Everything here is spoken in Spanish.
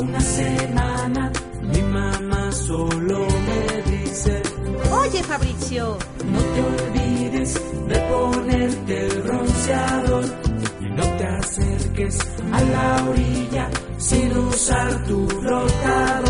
una semana mi mamá solo me dice: Oye, Fabrizio, no te olvides de ponerte el bronceador y no te acerques a la orilla sin usar tu flotador.